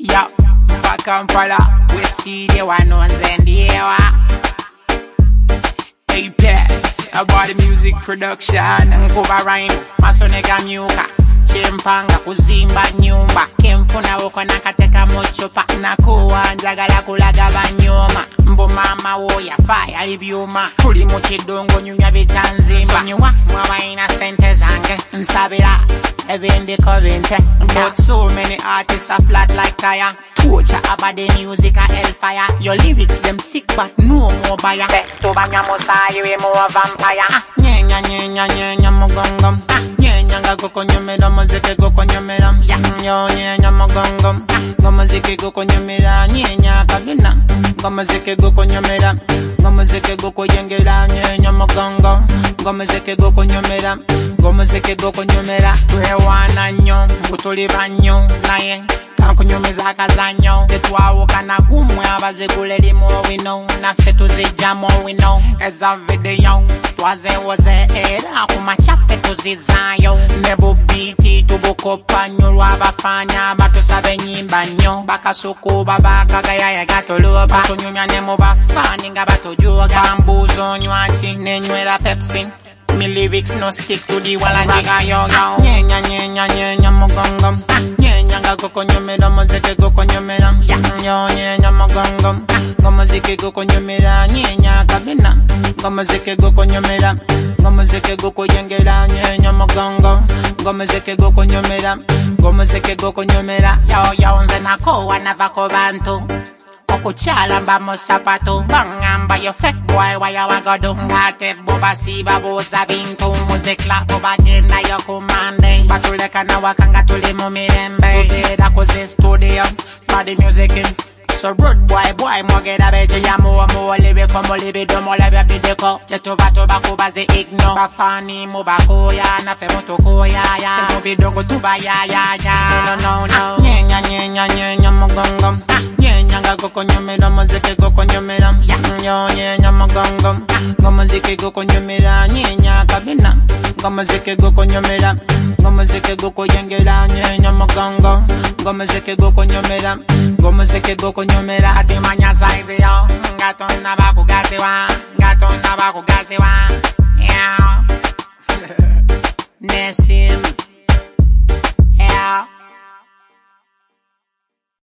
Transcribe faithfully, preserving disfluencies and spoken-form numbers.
Yo, fuck and follow. We see the one on Zendewa. Apex, about the music production. Nkuba rhyme, masonega myuka. Chimpanga kuzimba nyumba. Kemfuna woko nakateka mochopa. Nakuwa njagala kulaga banyoma. Mbo mama woya fire alibyuma. Tuli muchidongo nyumya bitanzimba. Nyuwa mwa ina sente zange. Nsabira ebende kovente. But so many artists are flat like tire. Torture about the music a hellfire. Your lyrics them sick but no more buyer. To banya mosa you more vampire. Nyenya nyenya nyenya mogongom. Nyenya nga goko nyumera muzike goko nyumera. Yo nyenya mogongom. Ngomuzike goko nyumera nyenya kabina. Ngomuzike goko nyumera. Ngomuzike goko yengera nyenya mogongom. Ngomuzike goko nyumera. Ngomuzike goko nyumera. Twewana nyo mutuli banyo naye. Kankunyumiza kazanyo tetwawoka na kumwe abazigule limo wino naffe tuzijjamo wino eza video twazewoze era kumachaffe tuzizayo ne bubiti tubukopa nyolwa abafanya batusaba ennyimba nnyo bakasukuba bakagayaya gatoloba tunyumya ne mu bafani nga batujoga mbuuzo onywaki nenywera Pepsi. Me lyrics no stick to the wall and jiga yo yo. Nyenya nyenya nyenya mogongom. Nyenya nga goko nyumera muzike goko nyumera. Yo nyenya mogongom. Ngomuzike goko nyumera nyenya kabina. Ngomuzike goko nyumera. Ngomuzike goko yengera nyenya mogongom. Ngomuzike goko nyumera. Ngomuzike goko nyumera. Yo yo nze nako wanavako bantu. Okuchala mba musapato bangamba yo fake boy waya wagado ngate boba siba boza bintu muzikla boba genda yo kumande batuleka na wakanga tuli mu mirembe ubeda koze studio body music in so rude boy boy mogeda beje ya mo mo lebe komo lebe do mo lebe bideko yetova toba kubaze igno bafani mo bakoya na fe motoko ya ya fe bidongo tuba ya ya ya no no no nyenya nyenya nyenya mogongom nyenya goko nyumera muzike goko nyumera yo nyenya mogongom ngomuzike goko nyumera nyenya kabina ngomuzike goko nyumera ngomuzike goko yengera nyenya mogongom ngomuzike goko nyumera ngomuzike goko nyumera atimanya size yo ngatona bakugaziwa ngatona bakugaziwa